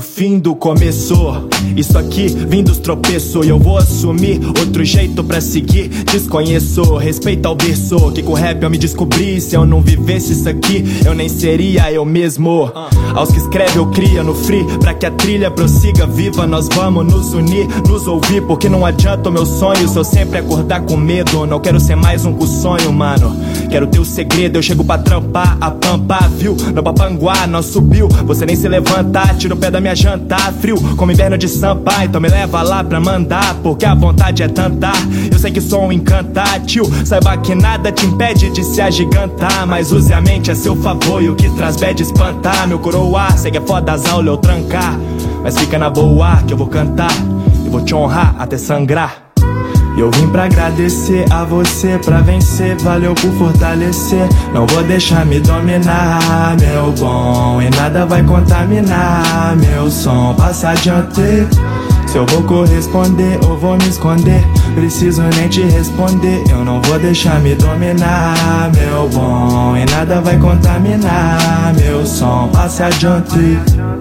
fim do começo. Isso aqui vem dos tropeços e eu vou assumir outro jeito pra seguir. Desconheço, respeito ao berço, que com o rap eu me descobri. Se eu não vivesse isso aqui, eu nem seria eu mesmo. Aos que escrevem eu cria no free, pra que a trilha prossiga viva. Nós vamos nos unir, nos ouvir, porque não adianta o meu sonho se eu sempre acordar com medo. Não quero ser mais um com sonho, mano. Quero ter o segredo, eu chego pra trampar, a pampa, viu? No Papanguá, nós subiu, você nem se levanta. Tira o pé da minha janta, frio como inverno de Sampa. Então me leva lá pra mandar, porque a vontade é tanta. Eu sei que sou um encantátil, saiba que nada te impede de se agigantar. Mas use a mente a seu favor e o que traz bad espantar. Meu coroa, sei que é foda as aulas eu trancar, mas fica na boa que eu vou cantar e vou te honrar até sangrar. Eu vim pra agradecer a você, pra vencer, valeu por fortalecer. Não vou deixar me dominar, meu bom, e nada vai contaminar meu som. Passa adiante, se eu vou corresponder ou vou me esconder, preciso nem te responder. Eu não vou deixar me dominar, meu bom, e nada vai contaminar meu som. Passe adiante.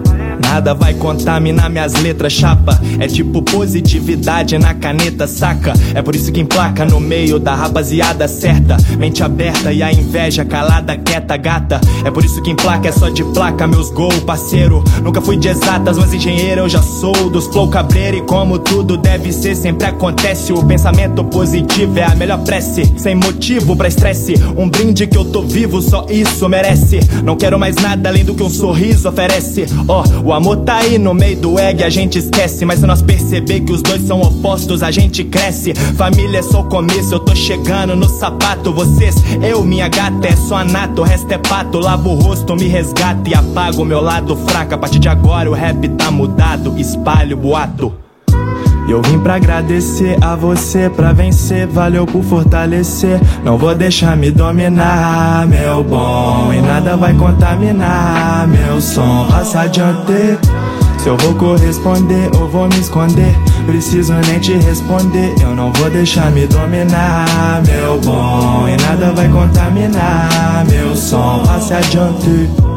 Nada vai contaminar minhas letras, chapa. É tipo positividade na caneta, saca? É por isso que emplaca no meio da rapaziada certa. Mente aberta e a inveja calada, quieta, gata. É por isso que emplaca, é só de placa, meus gols, parceiro. Nunca fui de exatas, mas engenheiro eu já sou. Dos flow cabreiro e como tudo deve ser, sempre acontece. O pensamento positivo é a melhor prece. Sem motivo pra estresse, um brinde que eu tô vivo, só isso merece. Não quero mais nada além do que um sorriso oferece. O amor tá aí no meio do egg, a gente esquece. Mas se nós perceber que os dois são opostos, a gente cresce. Família é só o começo, eu tô chegando no sapato. Vocês, eu, minha gata, é só nato, o resto é pato. Lavo o rosto, me resgata e apago o meu lado fraco. A partir de agora o rap tá mudado, espalho o boato. Eu vim pra agradecer a você, pra vencer, valeu por fortalecer. Não vou deixar me dominar, meu bom, e nada vai contaminar meu som. Passa adiante, se eu vou corresponder ou vou me esconder, preciso nem te responder. Eu não vou deixar me dominar, meu bom, e nada vai contaminar meu som. Passe adiante.